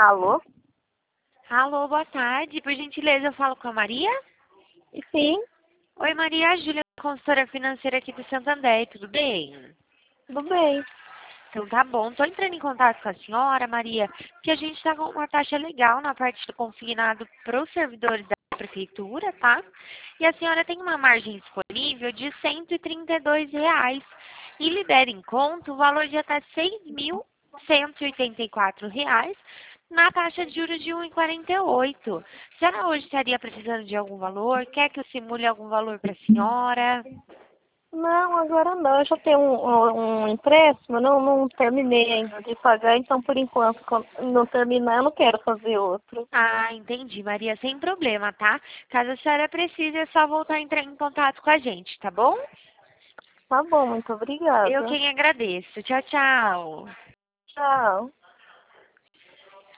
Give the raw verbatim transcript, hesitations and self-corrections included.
Alô? Alô, boa tarde. Por gentileza, eu falo com a Maria? Sim, Oi, Maria, a Júlia, consultora financeira aqui do Santander, tudo bem? tudo bem. Então tá bom. Tô entrando em contato com a senhora, Maria, porque a gente tá com uma taxa legal na parte do consignado para os servidores da prefeitura, tá? E a senhora tem uma margem disponível de cento e trinta e dois reais. E libera em conta o valor de até seis mil cento e oitenta e quatro reais na taxa de juros de um vírgula quarenta e oito. A senhora hoje estaria precisando de algum valor? Quer que eu simule algum valor para a senhora? Não, agora não. Eu já tenho um, um, um empréstimo, eu não, não terminei ainda de pagar, então por enquanto, quando não terminar, eu não quero fazer outro. Ah, entendi, Maria, sem problema, tá? Caso a senhora precise, é só voltar a entrar em contato com a gente, tá bom? Tá bom, muito Eu obrigada. quem agradeço. Tchau, tchau. Tchau.